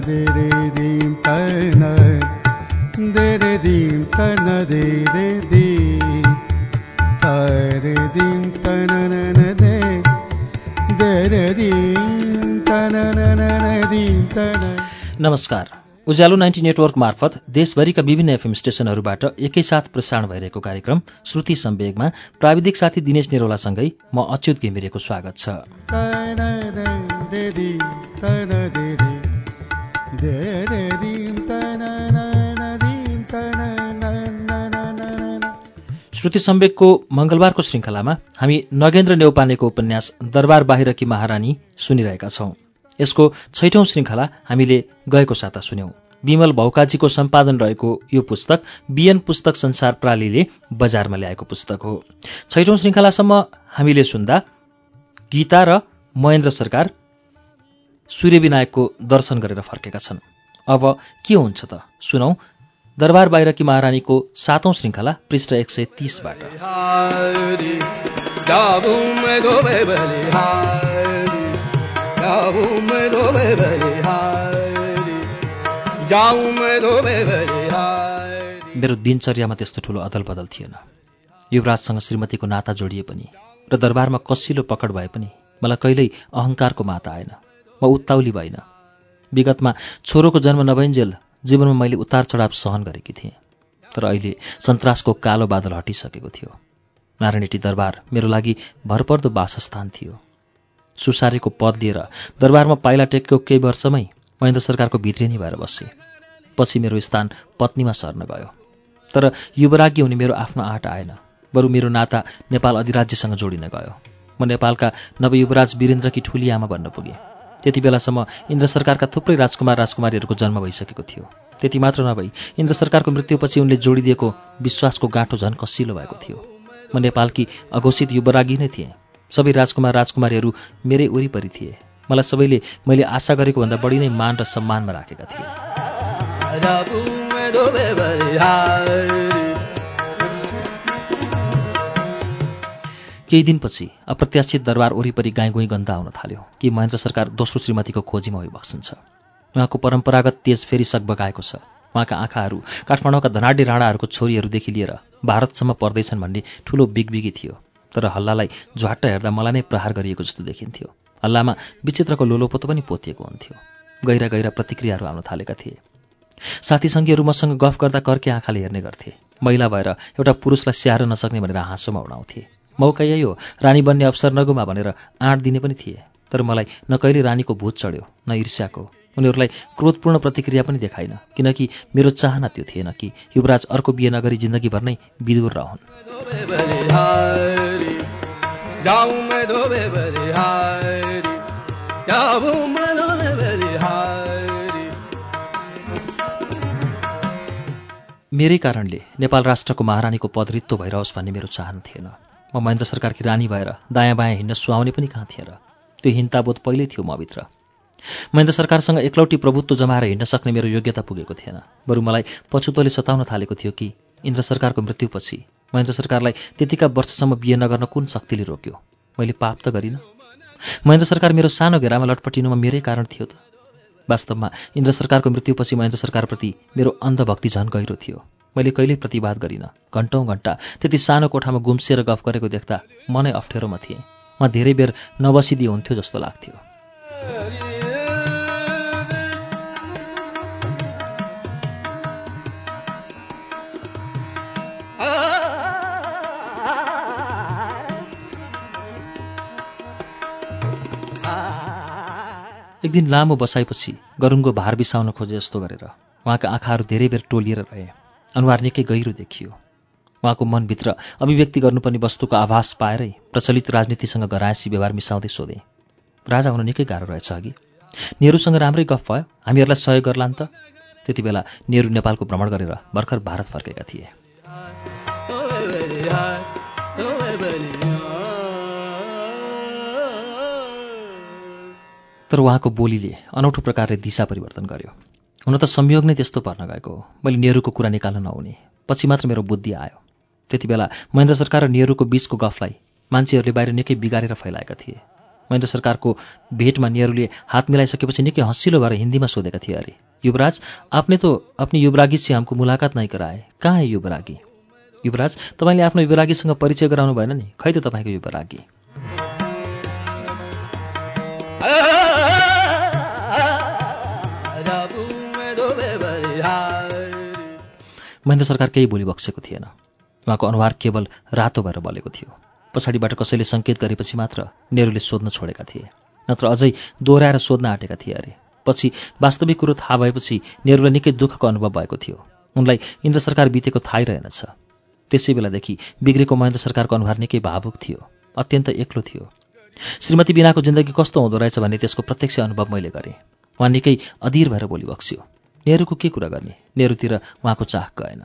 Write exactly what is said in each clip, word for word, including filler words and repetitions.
They रे दीम तन they रे दीम तन दे रे दी रे दीम तन न दे दे रे दीम तन न दीम तन। नमस्कार। उज्यालो नाइन्टी नेटवर्क मार्फत देशभरिका विभिन्न एफएम स्टेशनहरूबाट एकैसाथ प्रसारण भइरहेको कार्यक्रम श्रुति सम्वेगमा प्राविधिक साथी दिनेश निरौलासँगै म अच्युत घिमिरेको स्वागत छ। श्रुति सम्वेकको मंगलबारको श्रृङ्खलामा हामी नगेन्द्र नेउपानेको उपन्यास दरबार बाहिरकी महारानी सुनिरहेका छौं। यसको छैठौं श्रृङ्खला हामीले गएको साता सुन्यौं। विमल भौकाजीको सम्पादन रहेको यो पुस्तक बिएन पुस्तक संसार प्रालीले बजारमा ल्याएको पुस्तक हो। छैठौं श्रृङ्खलासम्म हामीले सुन्दा गीता र महेन्द्र सरकार सूर्यविनायकको दर्शन गरेर फर्केका छन्। अब के हुन्छ त सुनौ दरबार बाहिरकी महारानीको सातौं श्रृङ्खला पृष्ठ एक सय तीसबाट। मेरो दिनचर्यामा त्यस्तो ठूलो अदल बदल थिएन। युवराजसँग श्रीमतीको नाता जोडिए पनि र दरबारमा कसिलो पकड भए पनि मलाई कहिल्यै अहङ्कारको माता आएन। म उत्ताउली भइन। विगतमा छोरोको जन्म नभइन्जेल जीवनमा मैले उतार चढाव सहन गरेकी थिएँ। तर अहिले सन्तासको कालो बादल हटिसकेको थियो। नारायणटी दरबार मेरो लागि भरपर्दो वासस्थान थियो। सुसारेको पद लिएर दरबारमा पाइला टेकेको केही वर्षमै महेन्द्र सरकारको भित्रेनी भएर बसे। पछि मेरो स्थान पत्नीमा सर्न गयो। तर युवराज्ञी हुने मेरो आफ्नो आँट आएन। बरु मेरो नाता नेपाल अधिराज्यसँग जोडिन गयो। म नेपालका नवयुवराज वीरेन्द्रकी ठुली आमा बन्न पुगे। त्यति बेलासम्म इन्द्र सरकारका थुप्रै राजकुमार राजकुमारीहरूको जन्म भइसकेको थियो। त्यति मात्र नभई इन्द्र सरकारको मृत्युपछि उनले जोडिदिएको विश्वासको गाँठो झन कसिलो भएको थियो। म नेपालकी अघोषित युवराज्ञी नै थिएँ। सबै राजकुमार राजकुमारीहरू मेरै वरिपरि थिए। मलाई सबैले मैले आशा गरेको भन्दा बढी नै मान र सम्मानमा राखेका थिए। केही दिनपछि अप्रत्याशित दरबार वरिपरि गाईगुई गन्दा आउन थाल्यो कि महेन्द्र सरकार दोस्रो श्रीमतीको खोजीमा भइबक्सन्छ। उहाँको परम्परागत तेज फेरि सकबगाएको छ। उहाँका आँखाहरू काठमाडौँका धनाढ्य राणाहरूको छोरीहरूदेखि लिएर भारतसम्म पर्दैछन् भन्ने ठूलो बिगबिगी थियो। तर हल्लालाई झ्वाट्ट हेर्दा मलाई नै प्रहार गरिएको जस्तो देखिन्थ्यो। हल्लामा विचित्रको लोलोपोतो पनि पोतिएको हुन्थ्यो। गहिरा गहिरा प्रतिक्रियाहरू आउन थालेका थिए। साथीसङ्गीहरू मसँग गफ गर्दा कर्के आँखाले हेर्ने गर्थे। महिला भएर एउटा पुरुषलाई स्याहार्न नसक्ने भनेर हाँसोमा उडाउँथे। मौका यही हो, रानी बन्ने अवसर नगुमा भनेर आँट दिने पनि थिए। तर मलाई न कहिले रानीको भूत चढ्यो न ईर्ष्याको। उनीहरूलाई क्रोधपूर्ण प्रतिक्रिया पनि देखाइन, किनकि मेरो चाहना त्यो थिएन कि युवराज अर्को बिहे नगरी जिन्दगीभर नै विदुर रहन्। मेरै कारणले नेपाल राष्ट्रको महारानीको पद रित्तो भइरहोस् भन्ने मेरो चाहना थिएन। म महेन्द्र सरकारकी रानी भएर दायाँ बायाँ हिँड्न सुहाउने पनि कहाँ थिएँ र। त्यो हिंताबोध पहिल्यै थियो मभित्र। महेन्द्र सरकारसँग एकलौटी प्रभुत्व जमाएर हिँड्न सक्ने मेरो योग्यता पुगेको थिएन। बरु मलाई पछुतोले सताउन थालेको थियो कि इन्द्र सरकारको मृत्युपछि महेन्द्र सरकारलाई त्यतिका वर्षसम्म बिहे नगर्न कुन शक्तिले रोक्यो। मैले पाप त गरिनँ। महेन्द्र सरकार मेरो सानो घेरामा लटपटिनुमा मेरै कारण थियो त। वास्तवमा इन्द्र सरकारको मृत्युपछि महेन्द्र सरकारप्रति मेरो अन्धभक्ति झन गहिरो थियो। मैले कहिल्यै प्रतिवाद गरिनँ। घण्टौँ घण्टा त्यति सानो कोठामा गुम्सिएर गफ गरेको देख्दा म नै अप्ठ्यारोमा थिएँ। म धेरै बेर नबसिदिए हुन्थ्यो जस्तो लाग्थ्यो। एक दिन लामो बसाइपछि गरुङको भार बिसाउन खोजे जस्तो गरेर उहाँका आँखाहरू धेरै बेर टोलिएर रहे। अनुहार निकै गहिरो देखियो। उहाँको मनभित्र अभिव्यक्ति गर्नुपर्ने वस्तुको आभास पाएरै प्रचलित राजनीतिसँग घरायसी व्यवहार मिसाउँदै सोधे, राजा हुन निकै गाह्रो रहेछ अघि? नेहरूसँग राम्रै गफ भयो, हामीहरूलाई सहयोग गर्लान् त? त्यति बेला नेहरू नेपालको भ्रमण गरेर भर्खर भारत फर्केका थिए। तर उहाँको बोलीले अनौठो प्रकारले दिशा परिवर्तन गर्यो। हुन त संयोग नै त्यस्तो पर्न गएको हो। मैले नेहरूको कुरा निकाल्न नहुने, पछि मात्र मेरो बुद्धि आयो। त्यति बेला महेन्द्र सरकार र नेहरूको बीचको गफलाई मान्छेहरूले बाहिर निकै बिगारेर फैलाएका थिए। महेन्द्र सरकारको भेटमा नेहरूले हात मिलाइसकेपछि निकै हँसिलो भएर हिन्दीमा सोधेका थिए अरे, युवराज, आपने तो अपनी युवरागी से हमको मुलाकात नहीं कराए, कहाँ है युवरागी? युवराज, तपाईँले आफ्नो युवरागीसँग परिचय गराउनु भएन नि, खै त तपाईँको युवरागी? महेन्द्र सरकार केही बोली बक्सेको थिएन। उहाँको अनुहार केवल रातो भएर बलेको थियो। पछाडिबाट कसैले सङ्केत गरेपछि मात्र नेहरूले सोध्न छोडेका थिए, नत्र अझै दोहोऱ्याएर सोध्न आँटेका थिए अरे। पछि वास्तविक कुरो थाहा भएपछि नेहरूलाई निकै दुःखको अनुभव भएको थियो। उनलाई इन्द्र सरकार बितेको थाहै रहेनछ। त्यसै बेलादेखि बिग्रेको महेन्द्र सरकारको अनुहार निकै भावुक थियो, अत्यन्त एक्लो थियो। श्रीमती बिनाको जिन्दगी कस्तो हुँदो रहेछ भन्ने त्यसको प्रत्यक्ष अनुभव मैले गरेँ। उहाँ निकै अधीर भएर बोली बक्सियो। नेहरूको के कुरा गर्ने, नेहरूतिर उहाँको चाह गएन।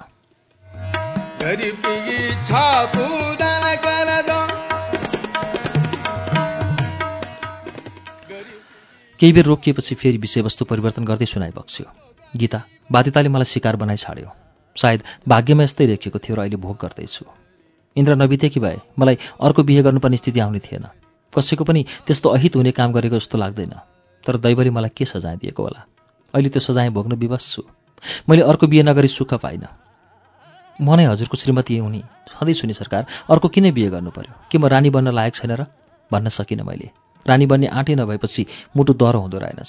केही बेर रोकिएपछि फेरि विषयवस्तु परिवर्तन गर्दै सुनाइ बक्स्यो। गीता, बाध्यताले मलाई शिकार बनाइ छाड्यो। सायद भाग्यमा यस्तै लेखिएको थियो र अहिले भोग गर्दैछु। इन्द्र नबितेकी भए मलाई अर्को बिहे गर्नुपर्ने स्थिति आउने थिएन। कसैको पनि त्यस्तो अहित हुने काम गरेको जस्तो लाग्दैन। तर दैवले मलाई के सजाय दिएको होला? अहिले त्यो सजाय भोग्न विवश छु। मैले अर्को बिहे नगरी सुख पाइनँ। म नै हजुरको श्रीमती हुने सधैँ सुनि सरकार, अर्को किन बिहे गर्नु पर्यो? के म रानी बन्न लायक छैन र? भन्न सकिनँ मैले। रानी बन्ने आँटे नभएपछि मुटु दह्रो हुँदो रहेनछ।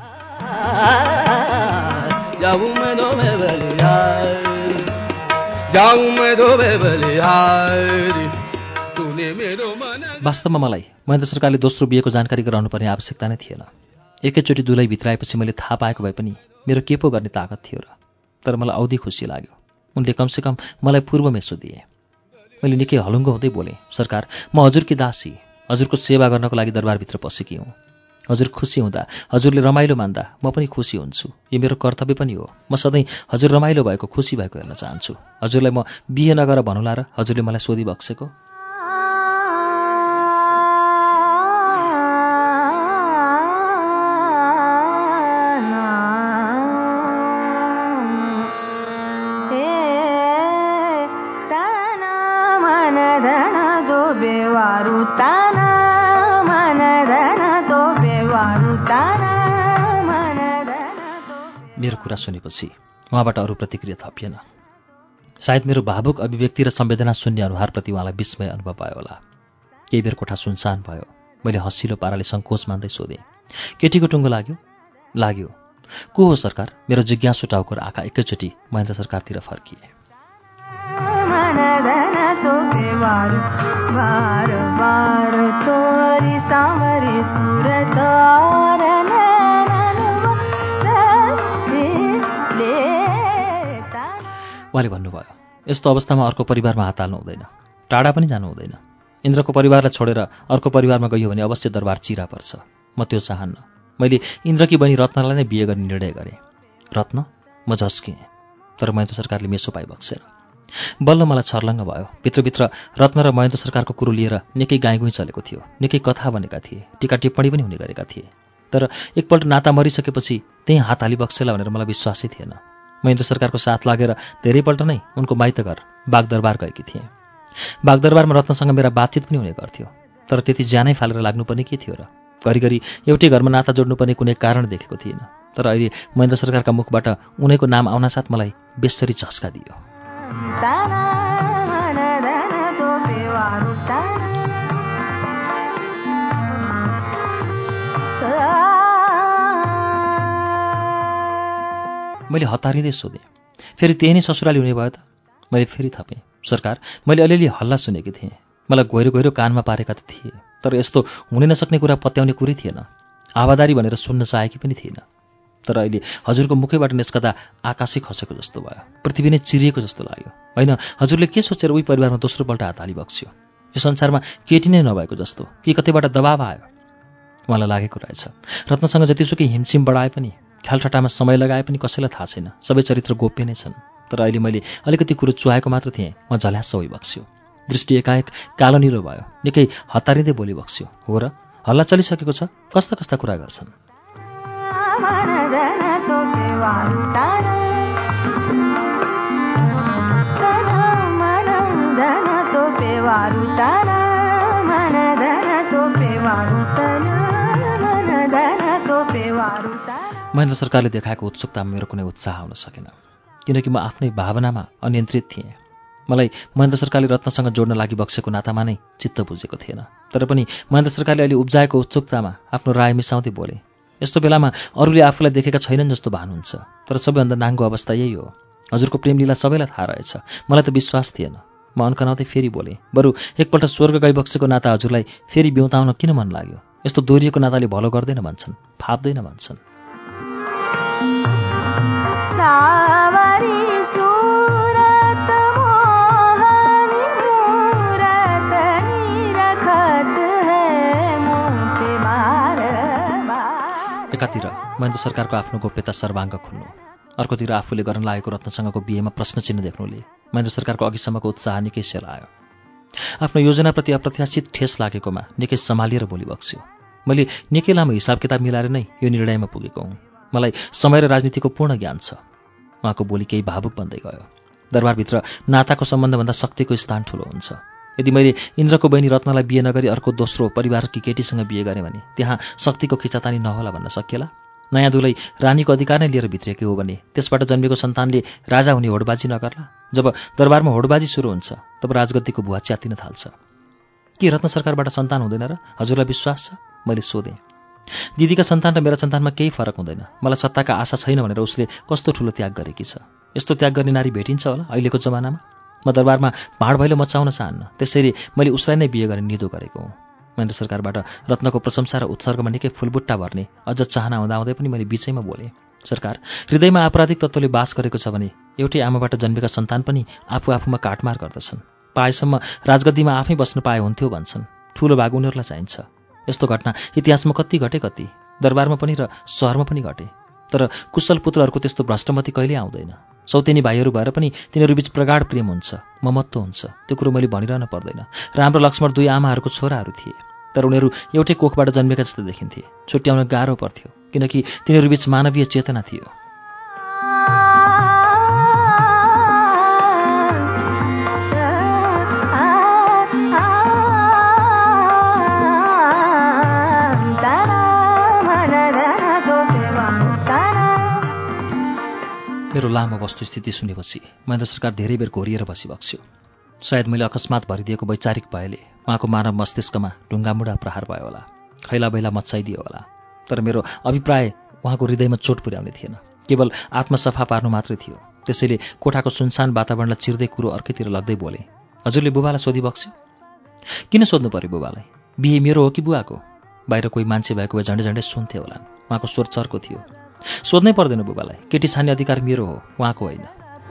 वास्तवमा मलाई महेन्द्र सरकारले दोस्रो बिहेको जानकारी गराउनु पर्ने आवश्यकता नै थिएन। एकैचोटि दुलै भित्राएपछि मैले थाहा पाएको भए पनि मेरो के पो गर्ने ताकत थियो र? तर मलाई औधी खुसी लाग्यो। उनले कमसेकम मलाई पूर्वमेसो दिए। मैले निकै हलुङ्गो हुँदै बोलेँ, सरकार, म हजुरकी दासी, हजुरको सेवा गर्नको लागि दरबारभित्र पसेकी हुँ। हजुर खुसी हुँदा, हजुरले रमाइलो मान्दा म पनि खुसी हुन्छु। यो मेरो कर्तव्य पनि हो। म सधैँ हजुर रमाइलो भएको, खुसी भएको हेर्न चाहन्छु। हजुरलाई म बिहे नगर भन्नुला र हजुरले मलाई सोधी बक्सेको? मेरो कुरा सुनेपछि उहाँबाट अरू प्रतिक्रिया थपिएन। सायद मेरो भावुक अभिव्यक्ति र संवेदना शून्य अनुहारप्रति उहाँलाई विस्मय अनुभव भयो होला। केही बेर कोठा सुनसान भयो। मैले हँसिलो पाराले सङ्कोच मान्दै सोधेँ, केटीको टुङ्गो लाग्यो? लाग्यो। को हो सरकार? मेरो जिज्ञासु टाउको र आँखा एकैचोटि महेन्द्र सरकारतिर फर्किए। उहाँले भन्नुभयो, यस्तो अवस्थामा अर्को परिवारमा हात हाल्नु हुँदैन, टाढा पनि जानु हुँदैन। इन्द्रको परिवारलाई छोडेर अर्को परिवारमा गयो भने अवश्य दरबार चिरा पर्छ। म त्यो चाहन्न। मैले इन्द्रकी बहिनी रत्नलाई नै बिहे गर्ने निर्णय गरेँ। रत्न? म झस्केँ। तर महेन्द्र सरकारले मेसो पाइ बक्सेन। बल्ल मलाई छर्लङ्ग भयो। भित्रभित्र रत्न र महेन्द्र सरकारको कुरो लिएर निकै गाईगुई चलेको थियो। निकै कथा बनेका थिए, टीका टिप्पणी पनि हुने गरेका थिए। तर एकपल्ट नाता मरिसकेपछि त्यही हात हाली बक्सेला भनेर मलाई विश्वासै थिएन। महेन्द्र सरकारको साथ लागेर धेरैपल्ट नै उनको माइत घर बागदरबार गएकी थिएँ। बागदरबारमा रत्नसँग मेरा बातचित पनि हुने गर्थ्यो। तर त्यति ज्यानै फालेर लाग्नुपर्ने के थियो र? घरिघरि एउटै घरमा नाता जोड्नुपर्ने कुनै कारण देखेको थिएन। तर अहिले महेन्द्र सरकारका मुखबाट उनैको नाम आउनासाथ मलाई बेसरी झस्का दियो। मैले हतारिँदै सोधेँ, फेरि त्यही नै ससुराली हुने भयो त? मैले फेरि थपेँ, सरकार, मैले अलिअलि हल्ला सुनेकी थिएँ। मलाई गहिरो गहिरो कानमा पारेका त थिए, तर यस्तो हुनै नसक्ने कुरा पत्याउने कुरै थिएन। आवादारी भनेर सुन्न चाहेकी पनि थिएन। तर अहिले हजुरको मुखैबाट निस्कदा आकाशै खसेको जस्तो भयो, पृथ्वी नै चिरिएको जस्तो लाग्यो। होइन, हजुरले के सोचेर उही परिवारमा दोस्रो पल्ट हात हाली बक्स्यो? यो संसारमा केटी नै नभएको जस्तो कि कतैबाट दबाब आयो? उहाँलाई लागेको रहेछ रत्नसँग जतिसुकै हिमछिम बढाए पनि, ख्यालठट्टामा समय लगाए पनि कसैलाई थाहा छैन, सबै चरित्र गोप्य नै छन्। तर अहिले मैले अलिकति कुरो चुहाएको मात्र थिएँ। म झल्यास होइ बक्स्यो। दृष्टि एकाएक कालो निलो भयो। निकै हतारिँदै बोली बक्स्यो, हो र? हल्ला चलिसकेको छ? कस्ता कस्ता कुरा गर्छन्? वारुताना मन धन तो पे वारुतले महेन्द्र सरकारले देखाएको उत्सुकतामा मेरो कुनै उत्साह हुन सकेन, किनकि म आफ्नै भावनामा अनियन्त्रित थिएँ। मलाई महेन्द्र सरकारले रत्नसँग जोड्न लागि बक्सेको नातामा नै चित्त बुझेको थिएन। तर पनि महेन्द्र सरकारले अहिले उब्जाएको उत्सुकतामा आफ्नो राय मिसाउँदै बोले। यस्तो बेलामा अरूले आफूलाई देखेका छैनन् जस्तो भान हुन्छ, तर सबैभन्दा नाङ्गो अवस्था यही हो। हजुरको प्रेमलीला सबैलाई थाहा रहेछ, मलाई त विश्वास थिएन। म अन्कनाउँदै फेरि बोले, बरु एकपल्ट स्वर्ग गई बक्सेको नाता हजुरलाई फेरि बिउताउन किन मन लाग्यो? यस्तो दोहोरिएको नाताले भलो गर्दैन भन्छन्, फाप्दैन भन्छन्। एकातिर महेन्द्र सरकारको आफ्नो गोप्यता सर्वाङ्ग खुल्नु, अर्कोतिर आफूले गर्न लागेको रत्नसँगको बिहेमा प्रश्न चिन्ह देख्नुले महेन्द्र सरकारको अघिसम्मको उत्साह निकै सेलायो। आफ्नो योजनाप्रति अप्रत्याशित ठेस लागेकोमा निकै सम्हालिएर बोली बक्स्यो। मैले निकै लामो हिसाब किताब मिलाएर नै यो निर्णयमा पुगेको हुँ। मलाई समय र राजनीतिको पूर्ण ज्ञान छ। उहाँको बोली केही भावुक बन्दै गयो। दरबारभित्र नाताको सम्बन्धभन्दा शक्तिको स्थान ठुलो हुन्छ। यदि मैले इन्द्रको बहिनी रत्नलाई बिहे नगरी अर्को दोस्रो परिवारकी केटीसँग बिहे गरेँ भने त्यहाँ शक्तिको खिचातानी नहोला भन्न सकिएला? नयाँ दुलै रानीको अधिकार नै लिएर भित्रिएको हो भने त्यसबाट जन्मेको सन्तानले राजा हुने होडबाजी नगर्ला? जब दरबारमा होडबाजी सुरु हुन्छ तब राजगद्दीको भुवा च्यातिन थाल्छ। के रत्न सरकारबाट सन्तान हुँदैन र? हजुरलाई विश्वास छ? मैले सोधेँ। दिदीका सन्तान र मेरा सन्तानमा केही फरक हुँदैन। मलाई सत्ताका आशा छैन भनेर उसले कस्तो ठुलो त्याग गरेकी छ। यस्तो त्याग गर्ने नारी भेटिन्छ होला अहिलेको जमानामा? म दरबारमा भाँड भैलो मचाउन चाहन्न, त्यसैले मैले उसलाई नै बिहे गर्ने निधो गरेको हुँ। महेन्द्र सरकारबाट रत्नको प्रशंसा र उत्सर्गमा निकै फुलबुट्टा भर्ने अझ चाहना हुँदाहुँदै पनि मैले बिचैमा बोले, सरकार, हृदयमा आपराधिक तत्त्वले बास गरेको छ भने एउटै आमाबाट जन्मेका सन्तान पनि आफू आफूमा काटमार गर्दछन्। पाएसम्म राजगद्दीमा आफै बस्न पाए हुन्थ्यो भन्छन्। ठूलो भाग उनीहरूलाई चाहिन्छ। यस्तो घटना इतिहासमा कति घटे कति, दरबारमा पनि र सहरमा पनि घटे। तर कुशल पुत्रहरूको त्यस्तो भ्रष्टमती कहिल्यै आउँदैन। सौतेनी भाइहरू भएर पनि तिनीहरू बीच प्रगाढ प्रेम हुन्छ, ममत्व हुन्छ। त्यो कुरो मैले भनिरहन पर्दैन। राम र लक्ष्मण दुई आमाहरूको छोराहरू थिए, तर उनीहरू एउटै कोखबाट जन्मेका जस्तो देखिन्थे। छुट्याउन गाह्रो पर्थ्यो, किनकि तिनीहरू बीच मानवीय चेतना थियो। मेरो लामो वस्तुस्थिति सुनेपछि महेन्द्र सरकार धेरै बेर घोरिएर बसिबक्स्यो। सायद मैले अकस्मात भरिदिएको वैचारिक भयले उहाँको मानव मस्तिष्कमा ढुङ्गामुढा प्रहार भयो होला, खैला बैला मच्चाइदियो होला। तर मेरो अभिप्राय उहाँको हृदयमा चोट पुर्याउने थिएन, केवल आत्मा सफा पार्नु मात्रै थियो। त्यसैले कोठाको सुनसान वातावरणलाई चिर्दै कुरो अर्कैतिर लग्दै बोले, हजुरले बुबालाई सोधिबक्स्यो? किन सोध्नु पर्यो बुबालाई? बिहे मेरो हो कि बुवाको? बाहिर कोही मान्छे भएको भए झन्डै झन्डै सुन्थे होलान्। उहाँको स्वर चर्को थियो। सोध्नै पर्दैन बुबालाई, केटी छान्ने अधिकार मेरो हो, उहाँको होइन।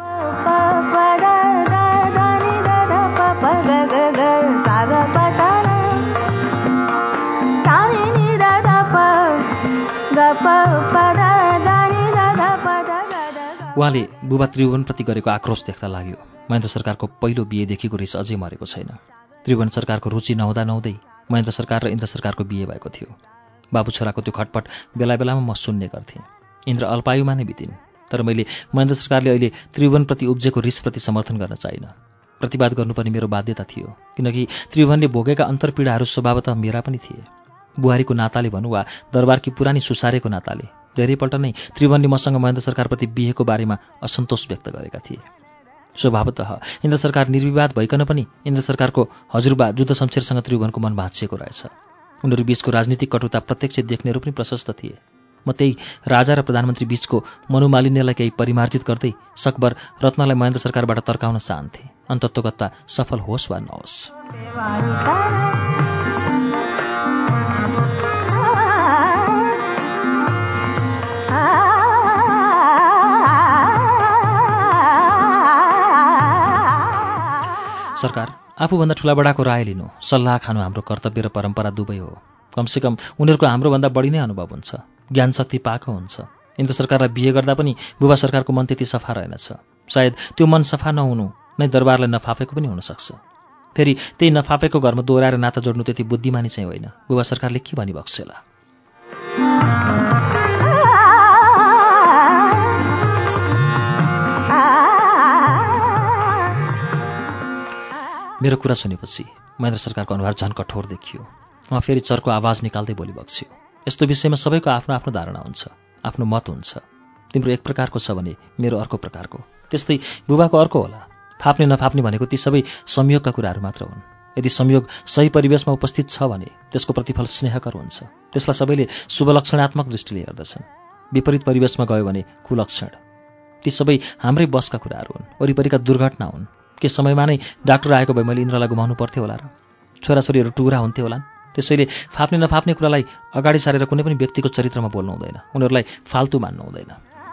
उहाँले बुबा त्रिभुवनप्रति गरेको आक्रोश देख्दा लाग्यो महेन्द्र सरकारको पहिलो बिहेदेखिको रिस अझै मरेको छैन। त्रिभुवन सरकारको रुचि नहुँदा नहुँदै महेन्द्र सरकार र इन्द्र सरकारको बिहे भएको थियो। बाबु छोराको त्यो खटपट बेला बेलामा म सुन्ने गर्थेँ। इन्द्र अल्पायुमा नै बितिन्, तर मैले महेन्द्र सरकारले अहिले त्रिभुवनप्रति उब्जेको रिसप्रति समर्थन गर्न चाहिन। प्रतिवाद गर्नुपर्ने मेरो बाध्यता थियो, किनकि त्रिभुवनले भोगेका अन्तर्पीडाहरू स्वभावतः मेरा पनि थिए। बुहारीको नाताले भनौँ वा दरबारकी पुरानी सुसारेको नाताले धेरैपल्ट नै त्रिभुवनले मसँग महेन्द्र सरकारप्रति बिहेको बारेमा असन्तोष व्यक्त गरेका थिए। स्वभावतः इन्द्र सरकार निर्विवाद भइकन पनि इन्द्र सरकारको हजुरबा जुद्ध शमशेरसँग त्रिभुवनको मन भाँचिएको रहेछ। उनीहरू बीचको राजनीतिक कटुता प्रत्यक्ष देख्नेहरू पनि प्रशस्त थिए। म त्यही राजा र प्रधानमन्त्री बीचको मनोमालिन्यलाई केही परिमार्जित गर्दै सकभर रत्नलाई महेन्द्र सरकारबाट तर्काउन चाहन्थे। अन्तत्वगत्ता सफल होस् वा नहोस्। सरकार, आफूभन्दा ठुलाबडाको राय लिनु, सल्लाह खानु हाम्रो कर्तव्य र परम्परा दुवै हो। कमसेकम उनीहरूको हाम्रोभन्दा बढी नै अनुभव हुन्छ, ज्ञान शक्ति पाएको हुन्छ। इन्द्र सरकारलाई बिहे गर्दा पनि बुबा सरकारको मन त्यति सफा रहेनछ। सायद त्यो मन सफा नहुनु नै दरबारलाई नफापेको पनि हुनसक्छ। फेरि त्यही नफापेको घरमा दोहोऱ्याएर नाता जोड्नु त्यति बुद्धिमानी चाहिँ होइन। बुबा सरकारले के भनिबक्सेला? मेरो कुरा सुनेपछि महेन्द्र सरकारको अनुहार झन् कठोर देखियो। उहाँ फेरि चर्को आवाज निकाल्दै बोलिबक्स्यो, यस्तो विषयमा सबैको आफ्नो आफ्नो धारणा हुन्छ। आफ्नो मत हुन्छ। तिम्रो एक प्रकारको छ भने मेरो अर्को प्रकारको, त्यस्तै बुबाको अर्को होला। फाप्ने नफाप्ने भनेको ती सबै संयोगका कुराहरू मात्र हुन्। यदि संयोग सही परिवेशमा उपस्थित छ भने त्यसको प्रतिफल स्नेहकर हुन्छ। त्यसलाई सबैले शुभलक्षणात्मक दृष्टिले हेर्दछन्। विपरीत परिवेशमा गयो भने कुलक्षण। ती सबै हाम्रै बसका कुराहरू हुन्, वरिपरिका दुर्घटना हुन्। के समयमा नै डाक्टर आएको भए मैले इन्द्रलाई गुमाउनु पर्थ्यो होला र? छोराछोरीहरू टुक्रा हुन्थे होलान्। त्यसैले फाप्ने नफाप्ने कुरालाई अगाडि सारेर कुनै पनि व्यक्तिको चरित्रमा बोल्नु हुँदैन, उनीहरूलाई फाल्तु मान्नु हुँदैन।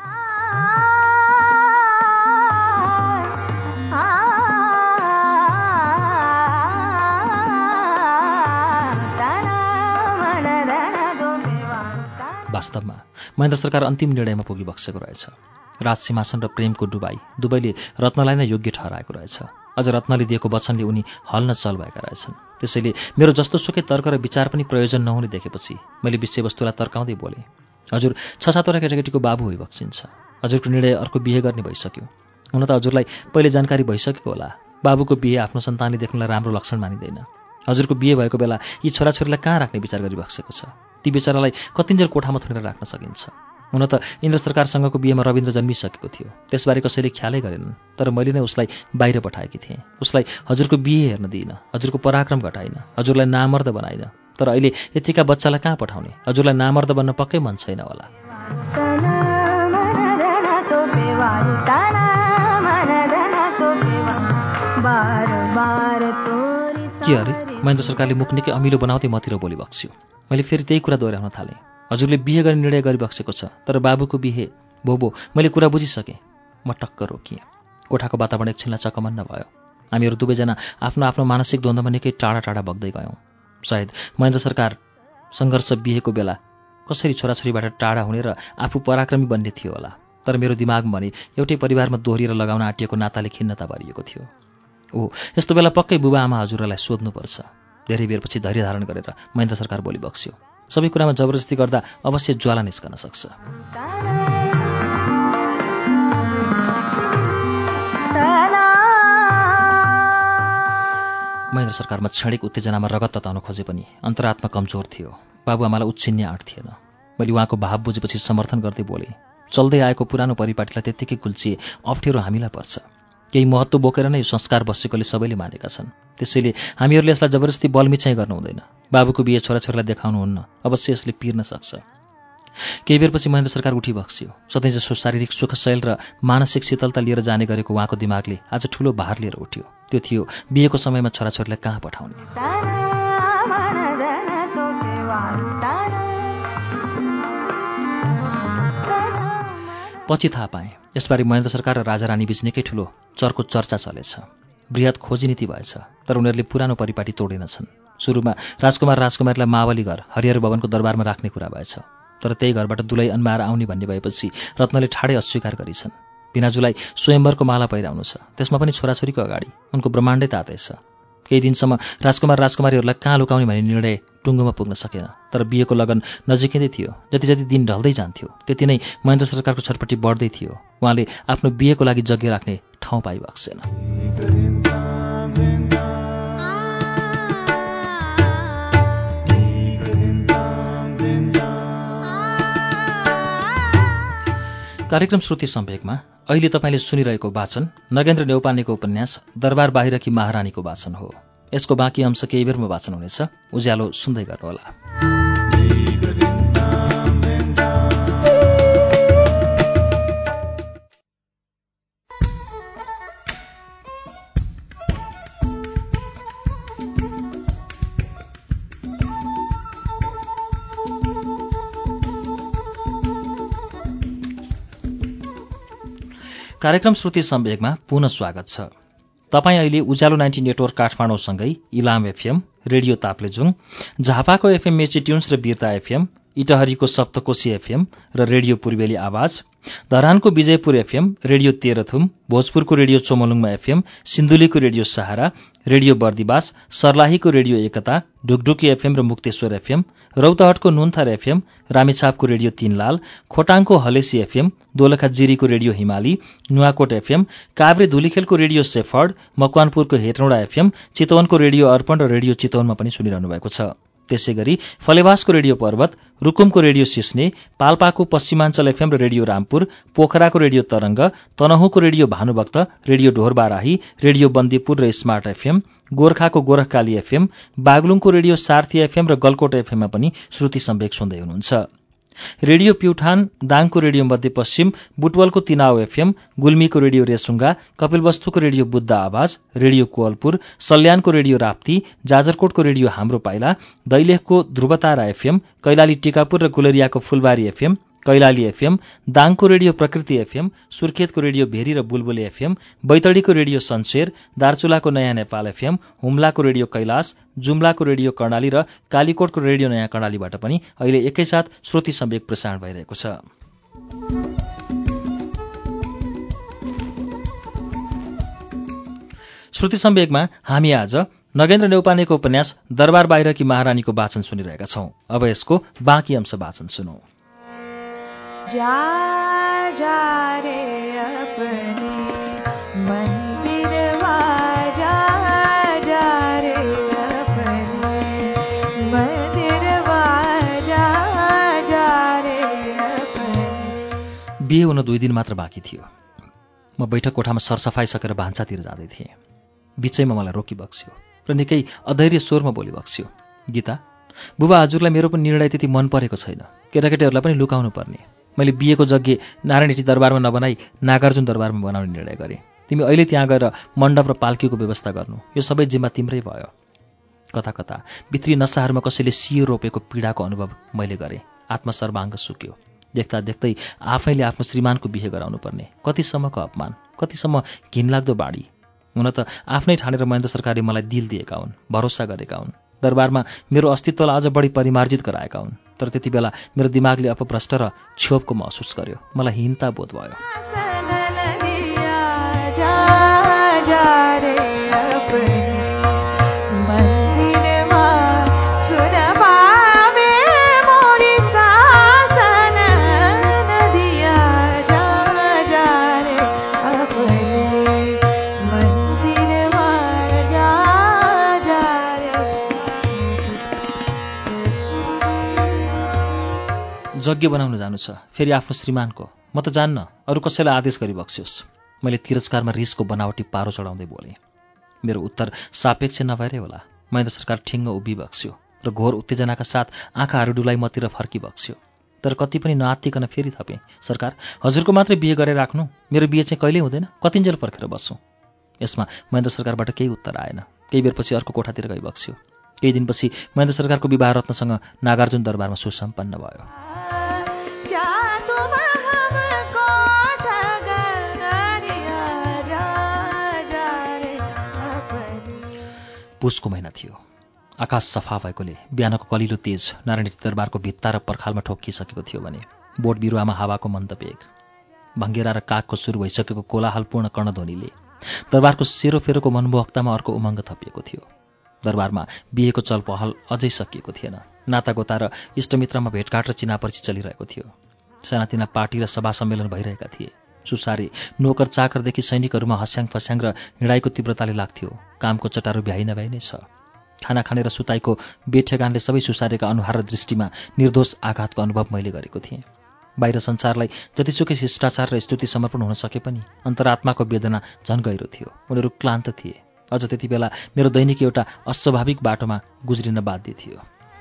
वास्तवमा महेन्द्र सरकार अन्तिम निर्णयमा पुगिबक्सेको रहेछ। राज सिंहासन र प्रेमको डुबाई दुवैले रत्नलाई नै योग्य ठहराएको रहेछ। अझ रत्नले दिएको वचनले उनी हल्न चल भएका रहेछन्। त्यसैले मेरो जस्तो सुकै तर्क र विचार पनि प्रयोजन नहुने देखेपछि मैले विषयवस्तुलाई तर्काउँदै बोलेँ। हजुर छ सातवटा केटाकेटीको बाबु भइबक्सिन्छ। हजुरको निर्णय अर्को बिहे गर्ने भइसक्यो। हुन त हजुरलाई पहिले जानकारी भइसकेको होला, बाबुको बिहे आफ्नो सन्तानले देख्नलाई राम्रो लक्षण मानिँदैन। हजुरको बिहे भएको बेला यी छोराछोरीलाई कहाँ राख्ने विचार गरिबक्सेको छ? ती बिचरालाई कतिन्जेल कोठामा थुनेर राख्न सकिन्छ? हुन त इन्द्र सरकारसँगको बिहेमा रविन्द्र जन्मिसकेको थियो, त्यसबारे कसैले ख्यालै गरेनन्। तर मैले नै उसलाई बाहिर पठाएकी थिएँ। उसलाई हजुरको बिहे हेर्न दिइनँ, हजुरको पराक्रम घटाइनँ, हजुरलाई नामर्द बनाइनँ। तर अहिले यतिका बच्चालाई कहाँ पठाउने? हजुरलाई नामर्द बन्न पक्कै मन छैन होला। के अरे, महेन्द्र सरकारले मुख निकै अमिलो बनाउँदै मतिर बोली बक्स्यो। मैले फेरि त्यही कुरा दोहोऱ्याउन थालेँ। हजुरले बिहे गर्ने निर्णय गरिबक्सेको छ, तर बाबुको बिहे भोबो मैले कुरा बुझिसकेँ। म टक्क रोकिएँ। कोठाको वातावरण एकछिनलाई चकमन्न भयो। हामीहरू दुवैजना आफ्नो आफ्नो मानसिक द्वन्द्वमा निकै टाढा टाढा बग्दै गयौँ। सायद महेन्द्र सरकार सङ्घर्ष बिहेको बेला कसरी छोराछोरीबाट टाढा हुने र आफू पराक्रमी बन्ने थियो होला। तर मेरो दिमागमा भने एउटै परिवारमा दोहोरिएर लगाउन आँटिएको नाताले खिन्नता भरिएको थियो। ओ, यस्तो बेला पक्कै बुबा आमा हजुरलाई सोध्नुपर्छ। धेरै बेरपछि धैर्य धारण गरेर महेन्द्र सरकार बोली बक्स्यो। सबै कुरामा जबरजस्ती गर्दा अवश्य ज्वाला निस्कन सक्छ। महेन्द्र सरकारमा क्षणिक उत्तेजनामा रगत तताउन खोजे पनि अन्तरात्मा कमजोर थियो। बाबुआमालाई उच्छिन्ने आँट थिएन। मैले उहाँको भाव बुझेपछि समर्थन गर्दै बोलेँ। चल्दै आएको पुरानो परिपाटीलाई त्यत्तिकै कुल्चिए अप्ठ्यारो हामीलाई पर्छ। केही महत्त्व बोकेर नै संस्कार बसेकोले सबैले मानेका छन्। त्यसैले हामीहरूले यसलाई जबरजस्ती बलमिचाइ गर्नु हुँदैन। बाबुको बिहे छोराछोरीलाई देखाउनुहुन्न, अवश्य यसले पिर्न सक्छ। केही बेरपछि महेन्द्र सरकार उठी बक्स्यो। सधैँ जसो शारीरिक सुखशैल र मानसिक शीतलता लिएर जाने गरेको उहाँको दिमागले आज ठूलो भार लिएर उठ्यो। त्यो थियो बिहेको समयमा छोराछोरीलाई कहाँ पठाउने। पछि थाहा पाएँ यसबारे महेन्द्र सरकार र राजा रानी बीच निकै ठूलो चर्को चर्चा चलेछ। बृहत खोजी नीति भएछ, तर उनीहरूले पुरानो परिपाटी तोडेनछन्। सुरुमा राजकुमार राजकुमारीलाई मावली घर हरिहर भवनको दरबारमा राख्ने कुरा भएछ, तर त्यही घरबाट दुलै अन्माएर आउने भन्ने भएपछि रत्नले ठाडै अस्वीकार गरिछन्। भिनाजुलाई स्वयम्वरको माला पहिराउनु छ, त्यसमा पनि छोराछोरीको अगाडि। उनको ब्रह्माण्डै तातै छ। केही दिनसम्म राजकुमार राजकुमारीहरूलाई कहाँ लुकाउने भन्ने निर्णय टुङ्गोमा पुग्न सकेन। तर बिहेको लगन नजिकै थियो। जति जति दिन ढल्दै जान्थ्यो त्यति नै महेन्द्र सरकारको छटपट्टि बढ्दै थियो। उहाँले आफ्नो बिहेको लागि जग्गा राख्ने ठाउँ पाइबक्सेन। कार्यक्रम श्रुति सम्वेकमा अहिले तपाईँले सुनिरहेको वाचन नगेन्द्र नेउपानेको उपन्यास दरबार बाहिरकी महारानीको वाचन हो। यसको बाँकी अंश केही बेरमा वाचन हुनेछ। उज्यालो सुन्दै गर्नुहोला। कार्यक्रम श्रुति सम्वेकमा पुनः स्वागत छ। तपाईँ अहिले उज्यालो नाइन्टी नेटवर्क काठमाडौँसँगै इलाम एफएम, रेडियो ताप्लेजुङ, झापाको एफएम मेची ट्युन्स र बिर्ता एफएम, इटहरीको सप्तकोशी एफएम र रेडियो पूर्वेली आवाज, धरानको विजयपुर एफएम, रेडियो तेह्रथुम, भोजपुरको रेडियो चोमलुङमा एफएम, सिन्धुलीको रेडियो सहारा, रेडियो बर्दिवास, सर्लाहीको रेडियो एकता, ढुकढुकी एफएम र मुक्तेश्वर एफएम, रौतहटको नुन्थर एफएम, रामेछापको रेडियो तीनलाल, खोटाङको हलेसी एफएम, दोलखा जिरीको रेडियो हिमाली, नुवाकोट एफएम, काभ्रे धुलीखेलको रेडियो सेफर्ड, मकवानपुरको हेटौँडा एफएम, चितवनको रेडियो अर्पण र रेडियो चितवनमा पनि सुनिरहनु भएको छ। त्यसै गरी फलेवासको रेडियो पर्वत, रुकुमको रेडियो सिस्ने, पाल्पाको पश्चिमाञ्चल एफएम र रेडियो रामपुर, पोखराको रेडियो तरंग, तनहुँको radio Bhanubhakta, radio Dhorbarahi, radio Bandipur र स्मार्ट एफएम, गोर्खाको गोरखकाली एफएम, बागलुङको रेडियो सार्थी एफएम र गलकोट एफएममा पनि श्रुति सम्वेक सुन्दै हुनुहुन्छ। रेडियो प्युठान, दाङको रेडियो मध्यपश्चिम, बुटवलको तिनाउ एफएम, गुल्मीको रेडियो रेसुङ्गा, कपिलवस्तुको रेडियो बुद्ध आवाज, रेडियो कोअलपुर, सल्यानको रेडियो राप्ती, जाजरकोटको रेडियो हाम्रो पाइला, दैलेखको ध्रुवतारा एफएम, कैलाली टिकापुर र गुलरियाको फुलबारी एफएम, कैलाली एफएम, दाङको रेडियो प्रकृति एफएम, सुर्खेतको रेडियो भेरी र बुलबुले एफएम, बैतडीको रेडियो सन्सेर, दार्चुलाको नयाँ नेपाल एफएम, हुम्लाको रेडियो कैलाश, जुम्लाको रेडियो कर्णाली र कालीकोटको रेडियो नयाँ कर्णालीबाट पनि अहिले एकैसाथ श्रुति सम्वेक प्रसारण भइरहेको छ। श्रुति सम्वेकमा हामी आज नगेन्द्र नेउपानेको उपन्यास दरबार बाहिरकी महारानीको वाचन सुनिरहेका छौं। अब यसको बाँकी अंश वाचन सुनौ। जा जा रे अपने मंदिरवा, जा जा रे अपने मंदिरवा, जा जा रे अपने। बिहे हुन दुई दिन मात्र बाँकी थियो। म बैठक कोठामा सरसफाई सकेर भान्सातिर जाँदै थिएँ। बिचैमा मलाई रोकी बक्स्यो र निकै अधैर्य स्वरमा बोली बक्स्यो। गीता, बुबा हजुरलाई मेरो पनि निर्णय त्यति मन परेको छैन। केटाकेटीहरूलाई पनि लुकाउनु पर्ने। मैले बिहेको जग्गे नारायणटी दरबारमा नबनाई नागार्जुन दरबारमा बनाउने निर्णय गरेँ। तिमी अहिले त्यहाँ गएर मण्डप र पाल्कीको व्यवस्था गर्नु, यो सबै जिम्मा तिम्रै भयो। कता कता भित्री नसाहरूमा कसैले सियो रोपेको पीडाको अनुभव मैले गरेँ। आत्मा सर्वाङ्ग सुक्यो। देख्दा देख्दै आफैले आफ्नो श्रीमानको बिहे गराउनु पर्ने, कतिसम्मको अपमान, कतिसम्म घिनलाग्दो बाढी। हुन त आफ्नै ठानेर महेन्द्र सरकारले मलाई दिल दिएका हुन्, भरोसा गरेका हुन्, दरबारमा मेरो अस्तित्वलाई अझ बढी परिमार्जित गराएका हुन्। तर त्यति बेला मेरो दिमागले अपभ्रष्ट र क्षोभको महसुस गर्यो। मलाई हीनता बोध भयो। यज्ञ बनाउन जानु छ, फेरि आफ्नो श्रीमानको। म त जान्न, अरू कसैलाई आदेश गरी बक्स्योस्। मैले तिरस्कारमा रिसको बनावटी पारो चढाउँदै बोलेँ। मेरो उत्तर सापेक्ष नभएरै होला। महेन्द्र सरकार ठिङ्ग उभि बक्स्यो र घोर उत्तेजनाका साथ आँखाहरू डुलाई मतिर फर्की बक्स्यो। तर कति पनि नआत्तिकन फेरि थपेँ, सरकार, हजुरको मात्रै बिहे गरेर राख्नु, मेरो बिहे चाहिँ कहिल्यै हुँदैन, कतिन्जेल पर्खेर बस्छौँ। यसमा महेन्द्र सरकारबाट केही उत्तर आएन। केही बेरपछि अर्को कोठातिर गई बक्स्यो। केही दिनपछि महेन्द्र सरकारको विवाह रत्नसँग नागार्जुन दरबारमा सुसम्पन्न भयो। पुसको महिना थियो। आकाश सफा भएकोले बिहानको कलिलो तेज नारायणी दरबारको भित्ता र पर्खालमा ठोक्किसकेको थियो भने बोट बिरुवामा हावाको मन्द बेग, भङ्गेरा र कागको सुरु भइसकेको कोलाहलपूर्ण कर्णध्वनिले दरबारको सेरोफेरोको मनमोहकतामा अर्को उमङ्ग थपिएको थियो। दरबारमा बिहेको चलपहल अझै सकिएको थिएन। नातागोता र इष्टमित्रमा भेटघाट र चिनापर्ची चलिरहेको थियो। सानातिना पार्टी र सभा सम्मेलन भइरहेका थिए। सुसारे, नोकर चाकरदेखि सैनिकहरूमा हस्याङ फस्याङ र हिँडाइको तीव्रताले लाग्थ्यो। कामको चटारो भ्याइ नभ्याइ नै छ। खाना खाने र सुताइको बेठेगानले सबै सुसारेका अनुहार र दृष्टिमा निर्दोष आघातको अनुभव मैले गरेको थिएँ। बाहिर संसारलाई जतिसुकै शिष्टाचार र स्तुति समर्पण हुन सके पनि अन्तरात्माको वेदना झन् गहिरो थियो। उनीहरू क्लान्त थिए। अझ त्यति बेला मेरो दैनिक एउटा अस्वाभाविक बाटोमा गुज्रिन बाध्य थियो।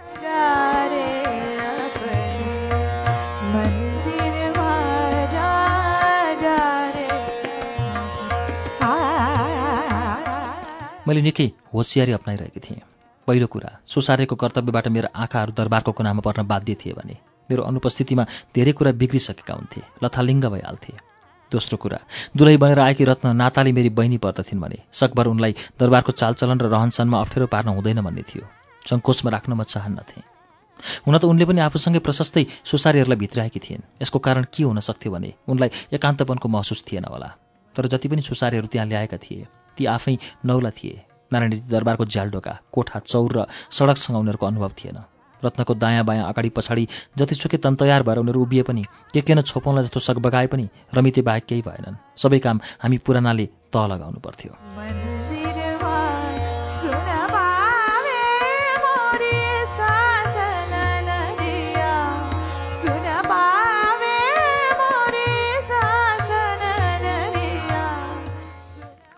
मैले निकै होसियारी अप्नाइरहेकी थिएँ। पहिलो कुरा, सुसारेको कर्तव्यबाट मेरो आँखाहरू दरबारको कुनामा पर्न बाध्य थिए भने मेरो अनुपस्थितिमा धेरै कुरा बिग्रिसकेका हुन्थे, लथालिङ्ग भइहाल्थे। दोस्रो कुरा, दुलही बनेर आएकी रत्न नाताले मेरी बहिनी पर्दथिन् भने सकभर उनलाई दरबारको चालचलन र रहनसहनमा अप्ठ्यारो पार्न हुँदैन भन्ने थियो। सङ्कोचमा राख्न म चाहन्नथेँ। हुन त उनले पनि आफूसँगै प्रशस्तै सुसारीहरूलाई भित्राएकी थिइन्। यसको कारण के हुन सक्थ्यो भने उनलाई एकान्तपनको महसुस थिएन होला। तर जति पनि सुसारीहरू त्यहाँ ल्याएका थिए ती आफै नौला थिए। नारायणी दरबारको झ्यालडोका, कोठा, चौर र सडकसँग उनीहरूको अनुभव थिएन। रत्नको दायाँ बायाँ अगाडि पछाडि जतिसुकै तन्तयार भएर उनीहरू उभिए पनि, के के न छोपौँला जस्तो सकबगाए पनि रमिते बाहेक केही भएनन्। सबै काम हामी पुरानाले तह लगाउनु पर्थ्यो।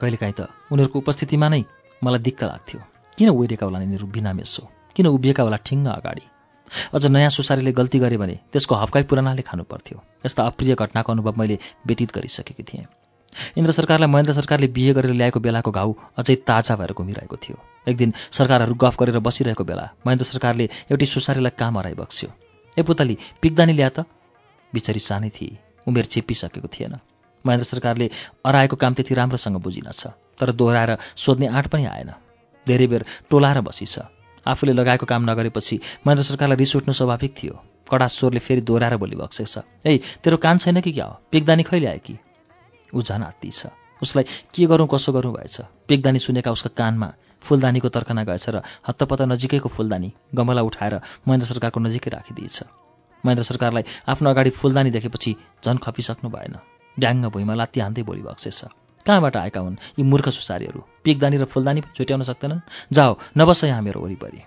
कहिलेकाहीँ त उनीहरूको उपस्थितिमा नै मलाई दिक्क लाग्थ्यो। किन ओइरेका होला यिनीहरू बिना मेसो, किन उभिएका होला ठिङ्ग अगाडि। अझ नयाँ सुसारीले गल्ती गरे भने त्यसको हप्काई पुरानाले खानु पर्थ्यो। यस्ता अप्रिय घटनाको अनुभव मैले व्यतीत गरिसकेकी थिएँ। इन्द्र सरकारलाई महेन्द्र सरकारले बिहे गरेर ल्याएको बेलाको घाउ अझै ताजा भएर घुमिरहेको थियो। एक दिन सरकारहरू गफ गरेर बसिरहेको बेला महेन्द्र सरकारले एउटी सुसारीलाई काम हराइ बक्स्यो। ए पुतली, पिक्दानी ल्या त। बिचरी सानै थिए, उमेर चेपिसकेको थिएन। महेन्द्र सरकारले अराएको काम त्यति राम्रोसँग बुझिनछ, तर दोहोऱ्याएर सोध्ने आँट पनि आएन। धेरै बेर टोलाएर बसिछ। आफूले लगाएको काम नगरेपछि महेन्द्र सरकारलाई रिस उठ्नु स्वाभाविक थियो। कडा स्वरले फेरि दोहोऱ्याएर बोली बक्सेछ। ए, तेरो कान छैन कि क्या हो? पिक्दानी खैले आए कि? ऊ झन् आत्ती छ। उसलाई के गरौँ कसो गरौँ भएछ। पिक्दानी सुनेका उसका कानमा फुलदानीको तर्कना गएछ र हत्तपत्त नजिकैको फुलदानी गमला उठाएर महेन्द्र सरकारको नजिकै राखिदिएछ। महेन्द्र सरकारलाई आफ्नो अगाडि फुलदानी देखेपछि झन् खपिसक्नु भएन। ड्याङ्ग भुइँमा लात्ती हान्दै बोली बक्सेछ। कहाँबाट आएका हुन् यी मूर्ख सुसारीहरू? पिक्दानी र फुलदानी पनि छुट्याउन सक्दैनन्? जाओ, नबस यहाँ मेरो वरिपरि।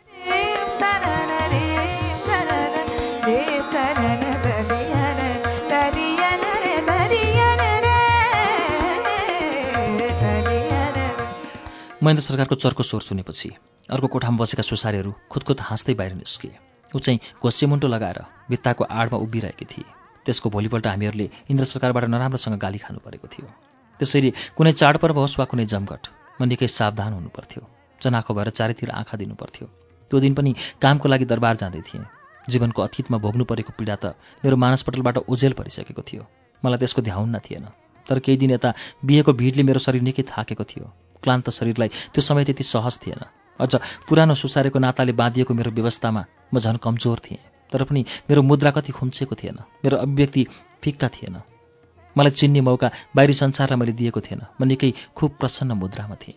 महेन्द्र सरकारको चर्को स्वर सुनेपछि अर्को कोठामा बसेका सुसारीहरू खुदखुद हाँस्दै बाहिर निस्के। ऊ चाहिँ घोस्सेमुन्टो लगाएर भित्ताको आडमा उभिरहेकी थिए। त्यसको भोलिपल्ट हामीहरूले इन्द्र सरकारबाट नराम्रोसँग गाली खानु परेको थियो। त्यसैले कुनै चाडपर्व होस् वा कुनै जमघट, म निकै सावधान हुनुपर्थ्यो। जनाखो भएर चारैतिर आँखा दिनुपर्थ्यो। त्यो दिन पनि कामको लागि दरबार जाँदै थिएँ। जीवनको अतीतमा भोग्नु परेको पीडा त मेरो मानसपटलबाट ओझेल परिसकेको थियो। मलाई त्यसको ध्याउन्न थिएन। तर केही दिन यता बिहेको भिडले मेरो शरीर निकै थाकेको थियो। क्लान्त शरीरलाई त्यो समय त्यति सहज थिएन। अझ पुरानो सुसारेको नाताले बाँधिएको मेरो व्यवस्थामा म झन् कमजोर थिएँ। तर पनि मेरो मुद्रा कति खुम्चेको थिएन। मेरो अभिव्यक्ति फिक्का थिएन। मलाई चिन्ने मौका बाहिरी संसारलाई मैले दिएको थिएन। म निकै खुब प्रसन्न मुद्रामा थिएँ।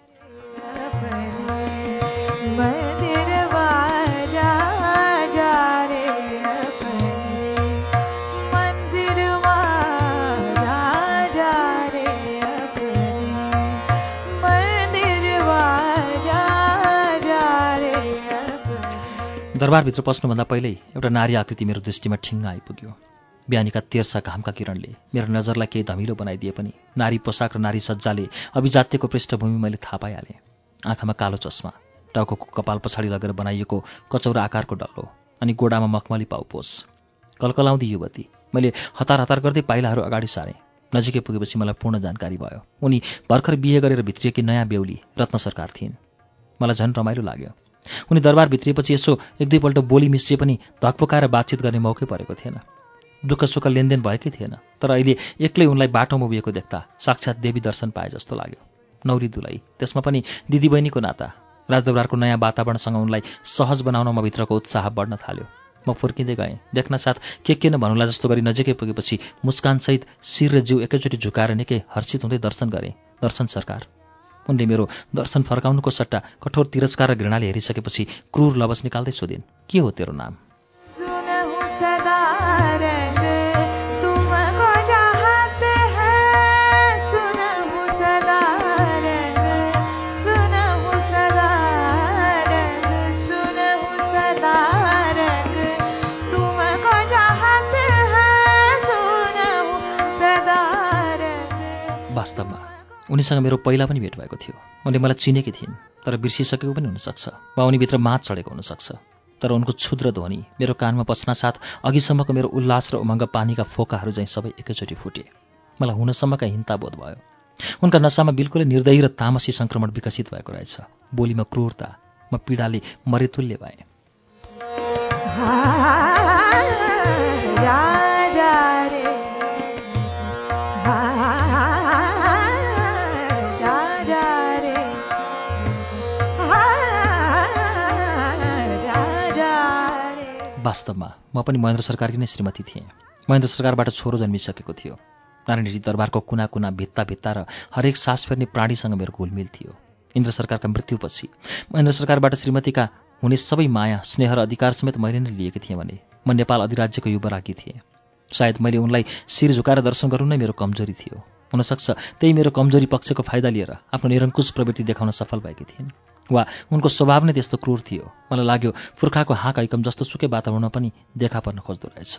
दरबारभित्र पस्नुभन्दा पहिल्यै एउटा नारी आकृति मेरो दृष्टिमा ठिङ्ग आइपुग्यो। बिहानीका तेर्सा घामका किरणले मेरो नजरलाई केही धमिलो बनाइदिए पनि नारी पोसाक र नारी सज्जाले अभिजात्यको पृष्ठभूमि मैले थाहा पाइहालेँ। आँखामा कालो चस्मा, टाउको कपाल पछाडि लगेर बनाइएको कचौरा आकारको डल्लो अनि गोडामा मखमली पाउपोस। कलकलाउँदी युवती। मैले हतार हतार गर्दै पाइलाहरू अगाडि सारेँ। नजिकै पुगेपछि मलाई पूर्ण जानकारी भयो। उनी भर्खर बिहे गरेर भित्रिएकी नयाँ बेहुली रत्न सरकार थिइन्। मलाई झन् रमाइलो लाग्यो। उनी दरबार भित्रिएपछि यसो एक दुईपल्ट बोली मिसिए पनि धकपकाएर बातचित गर्ने मौकै परेको थिएन। दुःख सुख लेनदेन भएकै थिएन। तर अहिले एक्लै उनलाई बाटोमा उभिएको देख्दा साक्षात् देवी दर्शन पाए जस्तो लाग्यो। नौरी दुलाई, त्यसमा पनि दिदीबहिनीको नाता। राजदरबारको नयाँ वातावरणसँग उनलाई सहज बनाउन म भित्रको उत्साह बढ्न थाल्यो। म फुर्किँदै गएँ। देख्नसाथ के के न भन्नुला जस्तो गरी नजिकै पुगेपछि मुस्कानसहित शिर र जिउ एकैचोटि झुकाएर निकै हर्षित हुँदै दर्शन गरेँ। दर्शन सरकार। उनले मेरो दर्शन फर्काउनुको सट्टा कठोर तिरस्कार र घृणाले हेरिसकेपछि क्रूर लवज निकाल्दै सोधिन्, के हो तेरो नाम? वास्तवमा उनीसँग मेरो पहिला पनि भेट भएको थियो। उनले मलाई चिनेकी थिइन्, तर बिर्सिसकेको पनि हुनसक्छ वा उनीभित्र मात चढेको हुनसक्छ। तर उनको क्षुद्र ध्वनि मेरो कानमा पस्नासाथ अघिसम्मको मेरो उल्लास र उमङ्ग पानीका फोकाहरू चाहिँ सबै एकैचोटि फुटे। मलाई हुनसम्मका हिंता बोध भयो। उनका नसामा बिल्कुलै निर्दयी र तामसी संक्रमण विकसित भएको रहेछ। बोलीमा क्रूरता। म पीडाले मरेतुल्य भएँ। वास्तवमा म पनि महेन्द्र सरकारकी नै श्रीमती थिएँ। महेन्द्र सरकारबाट छोरो जन्मिसकेको थियो। नारायणी दरबारको कुना कुना भित्ता भित्ता र हरेक सास फेर्ने प्राणीसँग मेरो घुलमिल थियो। इन्द्र सरकारका मृत्युपछि महेन्द्र सरकारबाट श्रीमतीका हुने सबै माया, स्नेह र अधिकार समेत मैले नै लिएकी थिएँ भने म नेपाल अधिराज्यको युवराकी थिएँ। सायद मैले उनलाई शिर झुकाएर दर्शन गर्नु नै मेरो कमजोरी थियो। हुनसक्छ त्यही मेरो कमजोरी पक्षको फाइदा लिएर आफ्नो निरङ्कुश प्रवृत्ति देखाउन सफल भएकी थिइन्। वा उनको स्वभाव नै त्यस्तो क्रूर थियो। मलाई लाग्यो पुर्खाको हाँक ऐकम जस्तो सुकै वातावरणमा पनि देखा पर्न खोज्दो रहेछ।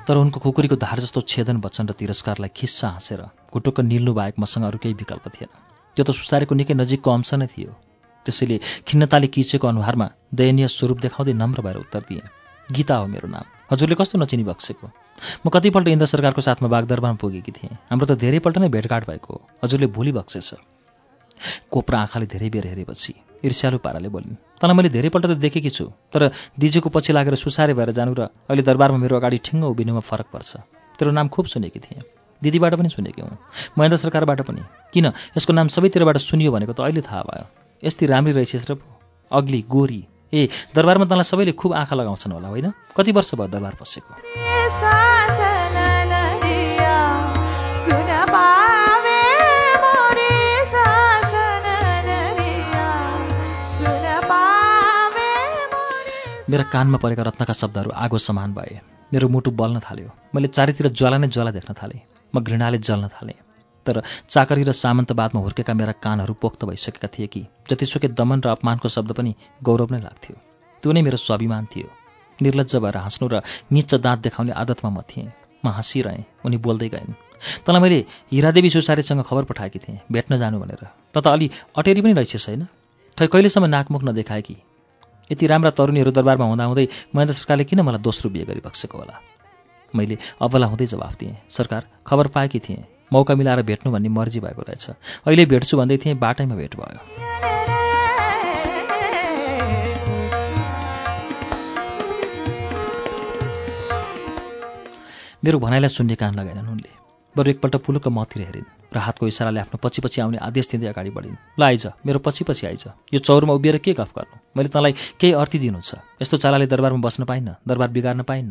तर उनको खुकुरीको धार जस्तो छेदन वचन र तिरस्कारलाई खिस्सा हाँसेर घुटुक्क निल्नु बाहेक मसँग अरू केही विकल्प थिएन। त्यो त सुसारेको निकै नजिकको अंश नै थियो। त्यसैले खिन्नताले किचेको अनुहारमा दयनीय स्वरूप देखाउँदै नम्र भएर उत्तर दिएँ, गीता हो मेरो नाम। हजुरले कस्तो नचिनी बक्सेको? म कतिपल्ट इन्द्र सरकारको साथमा बागदरबारमा पुगेकी थिएँ। हाम्रो त धेरैपल्ट नै भेटघाट भएको हो। हजुरले भुली बक्सेछ। कोप्रा आँखाले धेरै बेर हेरेपछि ईर्ष्यालु पाराले बोलिन्, तँलाई मैले धेरैपल्ट त देखेकी छु, तर दिजुको पछि लागेर सुसारे भएर जानु र अहिले दरबारमा मेरो अगाडि ठिङ्ग उभिनुमा फरक पर्छ। तेरो नाम खुब सुनेकी थिएँ, दिदीबाट पनि सुनेकी हुँ, महेन्द्र सरकारबाट पनि। किन यसको नाम सबैतिरबाट सुनियो भनेको त अहिले थाहा भयो। यस्ती राम्री रहेछस् र पो, अग्ली गोरी। ए दरबारमा तँलाई सबैले खुब आँखा लगाउँछन् होला होइन? कति वर्ष भयो दरबार पसेको? मेरा कानमा परेका रत्नका शब्दहरू आगो समान भए। मेरो मुटु बल्न थाल्यो। मैले चारैतिर ज्वाला नै ज्वाला देख्न थालेँ। म घृणाले जल्न थालेँ। तर चाकरी र सामन्तवादमा हुर्केका मेरा कानहरू पोख्त भइसकेका थिए कि जतिसुकै दमन र अपमानको शब्द पनि गौरव नै लाग्थ्यो। त्यो नै मेरो स्वाभिमान थियो। निर्लज्ज भएर हाँस्नु र निच्च दाँत देखाउने आदतमा म थिएँ। म हाँसिरहेँ। उनी बोल्दै गइन्, तँलाई मैले हिरादेवी सुसारेसँग खबर पठाएकी थिएँ भेट्न जानु भनेर। त त अलि अटेरी पनि रहेछस् होइन? खै कहिलेसम्म नाकमुख नदेखाए कि? यति राम्रा तरुणीहरू दरबारमा हुँदाहुँदै महेन्द्र सरकारले किन मलाई दोस्रो बिहे गरी बक्सेको होला? मैले अबला हुँदै जवाफ दिएँ, सरकार खबर पाएकी थिएँ, मौका मिलाएर भेट्नु भन्ने मर्जी भएको रहेछ। अहिले भेट्छु भन्दै थिएँ, बाटैमा भेट भयो। मेरो भनाइलाई सुन्ने कान लगाएनन् उनले। बरु एकपल्ट पुलुक्क मतिर हेरिन् र हातको इसाराले आफ्नो पछि पछि आउने आदेश दिँदै अगाडि बढिन्। ल आइज, मेरो पछि पछि आइज। यो चौरमा उभिएर के गफ गर्नु? मैले तँलाई केही अर्थी दिनु छ। यस्तो चालाले दरबारमा बस्न पाइन्न, दरबार बिगार्न पाइन्न।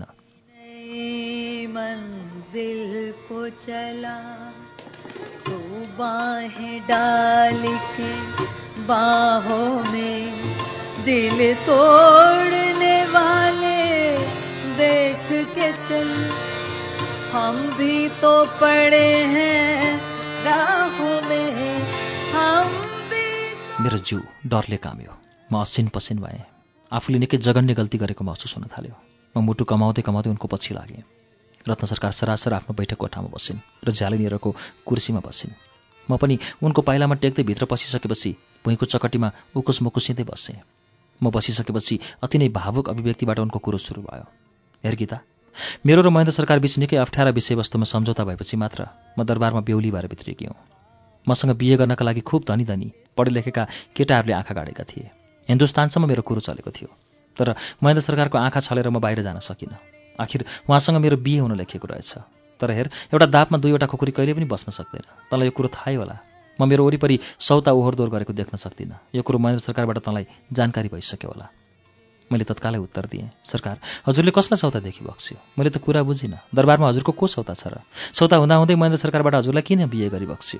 मंजिल को चला तो बाहें डाल के बाहों में दिल तोड़ने वाले देख के चल, हम भी तो पड़े हैं राहों में, हम भी। मेरो जिउ डरले काम्यो। म असिन पसिन भएँ। आफूले निकै जघन्य गल्ती गरेको महसुस हुन थाल्यो। म मुटु कमाउँदै कमाउँदै उनको पछि लागेँ। रत्न सरकार सरासर आफ्नो बैठक कोठामा बसिन् र झ्यालिनिरको कुर्सीमा बसिन्। म पनि उनको पाइलामा टेक्दै भित्र पसिसकेपछि भुइँको चकटीमा उकुस मुकुसिँदै बसेँ। म बसिसकेपछि अति नै भावुक अभिव्यक्तिबाट उनको कुरो सुरु भयो। हेर गीता, मेरो र महेन्द्र सरकार बीच निकै अप्ठ्यारा विषयवस्तुमा सम्झौता भएपछि मात्र म दरबारमा बेहुली भएर भित्रिएकी हुँ। मसँग बिहे गर्नका लागि खुब धनी धनी पढे लेखेका केटाहरूले आँखा गाडेका थिए। हिन्दुस्तानसम्म मेरो कुरो चलेको थियो। तर महेन्द्र सरकारको आँखा छलेर म बाहिर जान सकिनँ। आखिर उहाँसँग मेरो बिहे हुन लेखिएको रहेछ। तर हेर, एउटा दापमा दुईवटा खुकुरी कहिले पनि बस्न सक्दैन। तँलाई यो कुरो थाहै होला। म मेरो वरिपरि सौता ओहोरदोहोर गरेको देख्न सक्दिनँ। यो कुरो महेन्द्र सरकारबाट तँलाई जानकारी भइसक्यो होला। मैले तत्कालै उत्तर दिएँ, सरकार हजुरले कसलाई सौता देखि बक्स्यो? मैले त कुरा बुझिनँ। दरबारमा हजुरको को सौता छ र? सौता हुँदाहुँदै महेन्द्र सरकारबाट हजुरलाई किन बिहे गरी बक्स्यो?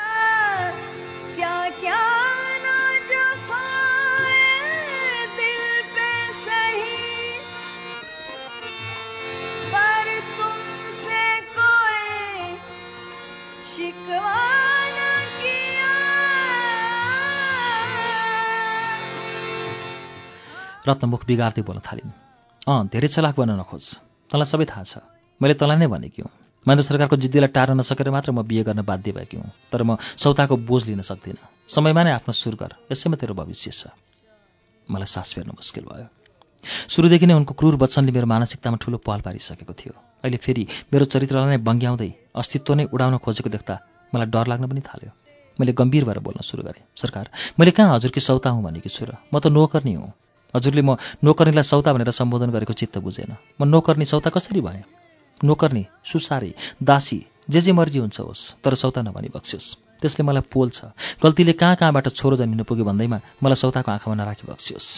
रत्न मुख बिगार्दै बोल्न थालिन्, अँ धेरै चलाक बन्न नखोज, तँलाई सबै थाहा छ। मैले तँलाई नै भनेकी हुँ। महेन्द्र सरकारको जिद्दीलाई टार्न नसकेर मात्र म बिहे गर्न बाध्य भएकी हुँ। तर म सौताको बोझ लिन सक्दिनँ। समयमा नै आफ्नो सुर गर, यसैमा तेरो भविष्य छ। मलाई सास फेर्न मुस्किल भयो। सुरुदेखि नै उनको क्रूर वचनले मेरो मानसिकतामा ठूलो पाल पारिसकेको थियो। अहिले फेरि मेरो चरित्रलाई नै बङ्ग्याउँदै अस्तित्व नै उडाउन खोजेको देख्दा मलाई डर लाग्न पनि थाल्यो। मैले गम्भीर भएर बोल्न सुरु गरेँ, सरकार मैले कहाँ हजुरकी सौता हुँ भनेकी छु र? म त नोकर्नी हुँ। हजुरले म नोकर्नीलाई सौता भनेर सम्बोधन गरेको चित्त बुझेन। म नोकर्नी सौता कसरी भएँ? नोकर्नी, सुसारी, दासी जे जे मर्जी हुन्छ होस्, तर सौता नभनी बक्स्योस्। त्यसले मलाई पोल्छ। गल्तीले कहाँ कहाँबाट छोरो जन्मिन पुग्यो भन्दैमा मलाई सौताको आँखामा नराखी बक्स्योस्।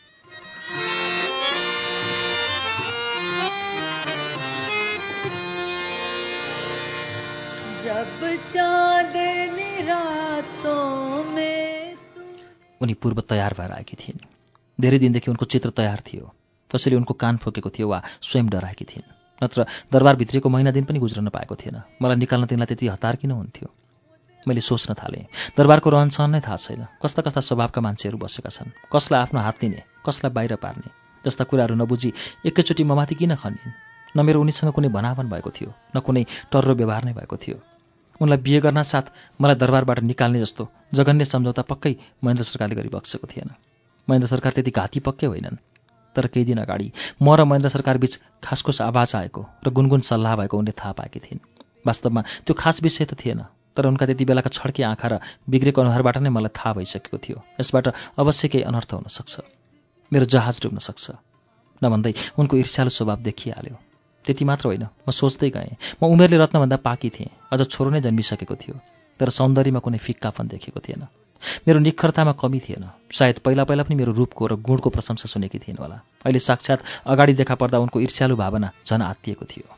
जब चाँदनी रातों में उनी पूर्व तयार भएर आएकी थिइन्। धेरै दिनदेखि उनको चित्र तयार थियो। कसैले उनको कान फुकेको थियो वा स्वयं डराएकी थिइन्। नत्र दरबारभित्रको महिना दिन पनि गुज्रन पाएको थिएन। मलाई निकाल्न तिनलाई त्यति हतार किन हुन्थ्यो? मैले सोच्न थालेँ, दरबारको रहनसहन नै थाहा छैन। कस्ता कस्ता स्वभावका मान्छेहरू बसेका छन्। कसलाई आफ्नो हात लिने, कसलाई बाहिर पार्ने जस्ता कुराहरू नबुझी एकैचोटि ममाथि किन खनिन्? न मेरो उनीसँग कुनै भनाभन भएको थियो, न कुनै टर्रो व्यवहार नै भएको थियो। उनलाई बिहे गर्न साथ मलाई दरबारबाट निकाल्ने जस्तो जघन्य सम्झौता पक्कै महेन्द्र सरकारले गरी बक्सेको थिएन। महेन्द्र सरकार त्यति घाती पक्कै होइनन्। तर केही दिन अगाडि म र महेन्द्र सरकार बीच खासखुस आवाज आएको र गुनगुन सल्लाह भएको उनले थाहा पाएकी थिइन्। वास्तवमा त्यो खास विषय त थिएन, तर उनका त्यति बेलाका छड्के आँखा र बिग्रेको अनुहारबाट नै मलाई थाहा भइसकेको थियो यसबाट अवश्य केही अनर्थ हुन सक्छ, मेरो जहाज डुब्न सक्छ। नभन्दै उनको ईर्ष्यालु स्वभाव देखिहाल्यो। त्यति मात्र होइन, म सोच्दै गएँ, म उमेरले रत्नभन्दा पाकी थिएँ, अझ छोरो नै जन्मिसकेको थियो, तर सौन्दर्यमा कुनै फिक्कापन देखेको थिएन। मेरो निखरतामा कमी थिएन। सायद पहिला पहिला पनि मेरो रूपको र गुणको प्रशंसा सुनेकी थिइन् होला। अहिले साक्षात् अगाडि देखा पर्दा उनको ईर्ष्यालु भावना झन आत्तिएको थियो।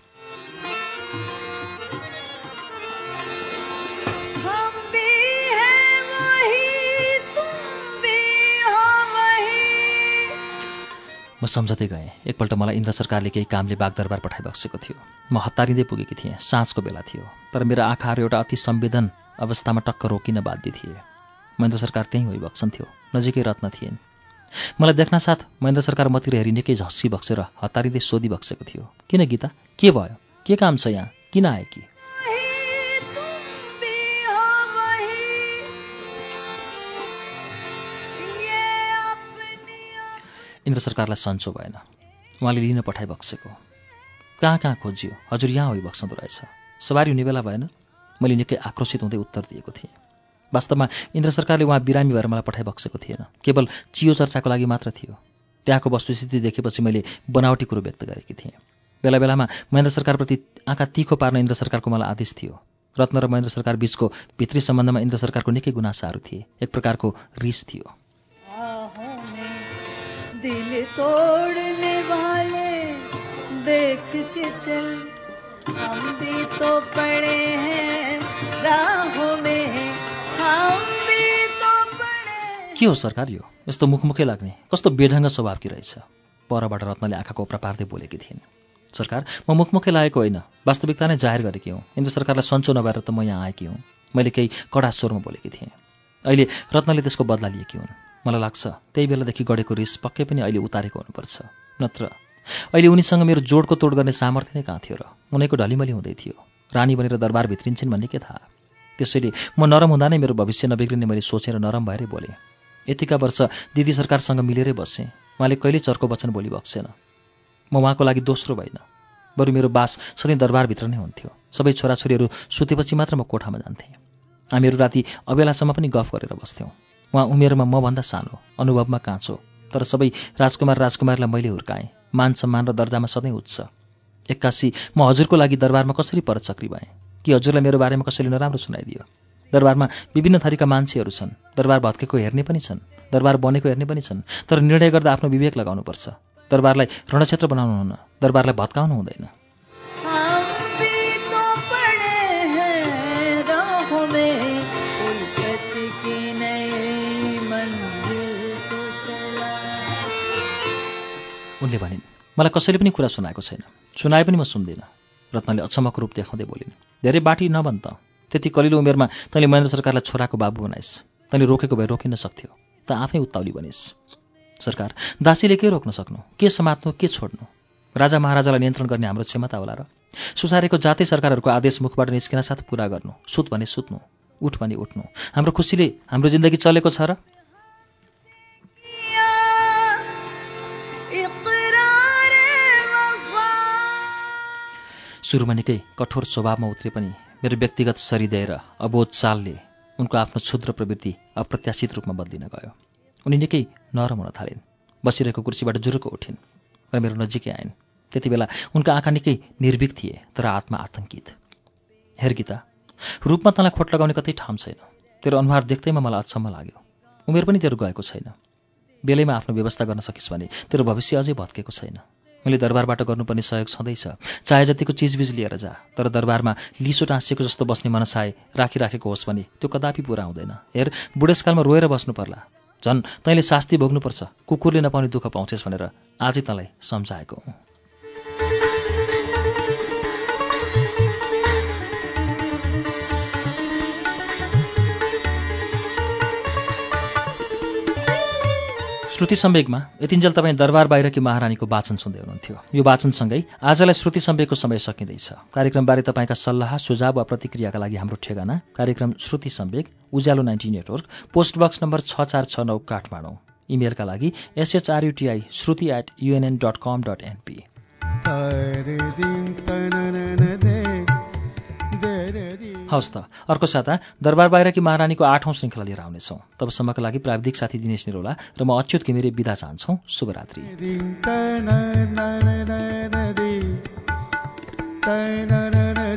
म सम्झँदै गएँ। एकपल्ट मलाई इन्द्र सरकारले केही कामले बागदरबार पठाइबक्सेको थियो। म हतारिँदै पुगेकी थिएँ। साँझको बेला थियो, तर मेरा आँखाहरू एउटा अति संवेदन अवस्थामा टक्क रोकिन बाध्य थिए। महेन्द्र सरकार त्यहीँ होइबक्सन्थ्यो, नजिकै रत्न थिएन। मलाई देख्न साथ महेन्द्र सरकार मतिर हेरी निकै झस्सी बक्सेर हतारिँदै सोधिबक्सेको थियो, किन गीता, के भयो, के काम छ यहाँ, किन आए कि? इन्द्र सरकारलाई सन्चो भएन। उहाँले लिन पठाइबक्सेको। कहाँ कहाँ खोजियो, हजुर यहाँ होइबक्सँदो रहेछ, सवारी हुने बेला भएन? मैले निकै आक्रोशित हुँदै उत्तर दिएको थिएँ। वास्तवमा इन्द्र सरकारले उहाँ बिरामी भएर मलाई पठाइबक्सेको थिएन, केवल चियो चर्चाको लागि मात्र थियो। त्यहाँको वस्तुस्थिति देखेपछि मैले बनावटी कुरो व्यक्त गरेकी थिएँ। बेला बेलामा महेन्द्र सरकारप्रति आँखा तिखो पार्न इन्द्र सरकारको मलाई आदेश थियो। रत्न र महेन्द्र सरकार बीचको भित्री सम्बन्धमा इन्द्र सरकारको निकै गुनासाहरू थिए। एक प्रकारको रिस थियो। दिल तोड़ने वाले देख के चल, हम भी तो पड़े हैं राहों में, हम भी तो पड़े। के हो सरकार यो? यस्तो मुखमुखै लाग्ने, कस्तो बेढङ्ग स्वभावकी रहेछ। परबाट रत्नले आँखा कोप्रा पार्दै बोलेकी थिइन्। सरकार, म मुखमुखै लागेको होइन, वास्तविकता नै जाहेर गरेकी हुँ। इन्द्र सरकारलाई सन्चो नभएर त म यहाँ आएकी हुँ, मैले केही कडा स्वरमा बोलेकी थिएँ। अहिले रत्नले त्यसको बदला लिएकी हुन्। मलाई लाग्छ त्यही बेलादेखि गढेको रिस पक्कै पनि अहिले उतारेको हुनुपर्छ, नत्र अहिले उनीसँग मेरो जोडको तोड गर्ने सामर्थ्य नै कहाँ थियो र? उनीको ढलिमली हुँदै थियो। रानी बनेर दरबार भित्रिन्छन् भन्ने के थाहा? त्यसैले म नरम हुँदा नै मेरो भविष्य नबिग्रिने मैले सोचेर नरम भएरै बोलेँ। यतिका वर्ष दिदी सरकारसँग मिलेरै बसेँ, उहाँले कहिल्यै चर्को वचन बोली बक्सेन। म उहाँको लागि दोस्रो भइन, बरु मेरो बास सधैँ दरबारभित्र नै हुन्थ्यो। सबै छोराछोरीहरू सुतेपछि मात्र म कोठामा जान्थेँ। हामीहरू राति अबेलासम्म पनि गफ गरेर बस्थ्यौँ। उहाँ उमेरमा मभन्दा सानो, अनुभवमा काँचो, तर सबै राजकुमार राजकुमारीलाई मैले हुर्काएँ। मान सम्मान र दर्जामा सधैँ उच्च। एक्कासी म हजुरको लागि दरबारमा कसरी परचक्री भएँ? कि हजुरलाई मेरो बारेमा कसैले नराम्रो सुनाइदियो? दरबारमा विभिन्न थरीका मान्छेहरू छन्। दरबार भत्केको हेर्ने पनि छन्, दरबार बनेको हेर्ने पनि छन्, तर निर्णय गर्दा आफ्नो विवेक लगाउनुपर्छ। दरबारलाई रणक्षेत्र बनाउनु हुन्न, दरबारलाई भत्काउनु हुँदैन। उनले भनिन्, मलाई कसैले पनि कुरा सुनाएको छैन, सुनाए पनि म सुन्दिनँ। रत्नले अचम्मको रूप देखाउँदै बोलिन्, धेरै बाटी नभन् त। त्यति कलिलो उमेरमा तैँले महेन्द्र सरकारलाई छोराको बाबु बनाइस्। तैँले रोकेको भए रोकिन सक्थ्यो, त आफै उत्ताउली बनिस्। सरकार, दासीले के रोक्न सक्नु, के समात्नु, के छोड्नु? राजा महाराजालाई नियन्त्रण गर्ने हाम्रो क्षमता होला र? सुसारेको जातै सरकारहरूको आदेश मुखबाट निस्किन साथ पुरा गर्नु, सुत भने सुत्नु, उठ भने उठ्नु। हाम्रो खुसीले हाम्रो जिन्दगी चलेको छ र? सुरुमा निकै कठोर स्वभावमा उत्रे पनि मेरो व्यक्तिगत सरिदय र अबोध चालले उनको आफ्नो क्षुद्र प्रवृत्ति अप्रत्याशित रूपमा बदलिन गयो। उनी निकै नरम हुन थालिन्। बसिरहेको कुर्सीबाट जुरुक उठिन् र मेरो नजिकै आइन्। त्यति बेला उनका आँखा निकै निर्भीक थिए, तर आत्मा आतंकित। हेर गीता, रूपमा तँलाई खोट लगाउने कतै ठाउँ छैन। तेरो अनुहार देख्दैमा मलाई अचम्म लाग्यो। उमेर पनि तेरो गएको छैन। बेलैमा आफ्नो व्यवस्था गर्न सकिस् भने तेरो भविष्य अझै भत्केको छैन। मैले दरबारबाट गर्नुपर्ने सहयोग छँदैछ। चाहे जतिको चिजबिज लिएर जा, तर दरबारमा लिसो टाँसिएको जस्तो बस्ने मनसाय राखिराखेको होस् भने त्यो कदापि पूरा हुँदैन। हेर, बुढेसकालमा रोएर बस्नु पर्ला, झन् तैँले शास्ति भोग्नुपर्छ। कुकुरले नपाउने दुःख पाउँछेस् भनेर आजै तँलाई सम्झाएको हुँ। श्रुति सम्वेकमा यतिन्जेल तपाईँ दरबार बाहिरकी महारानीको वाचन सुन्दै हुनुहुन्थ्यो। यो वाचनसँगै आजलाई श्रुति सम्वेकको समय सकिँदैछ। कार्यक्रमबारे तपाईँका सल्लाह सुझाव वा प्रतिक्रियाका लागि हाम्रो ठेगाना कार्यक्रम Shruti Samvek, Ujyalo ninety network, post box number छ चार छ नौ काठमाडौँ। इमेलका लागि SHRUTI Shruti at UNN dot com dot NP. हवस् त, अर्को साता दरबार बाहिरकी महारानीको आठौं श्रृङ्खला लिएर आउनेछौँ। तबसम्मका लागि प्राविधिक साथी दिनेश निरोला र म अच्युत घिमिरे बिदा चाहन्छौँ। शुभरात्रि।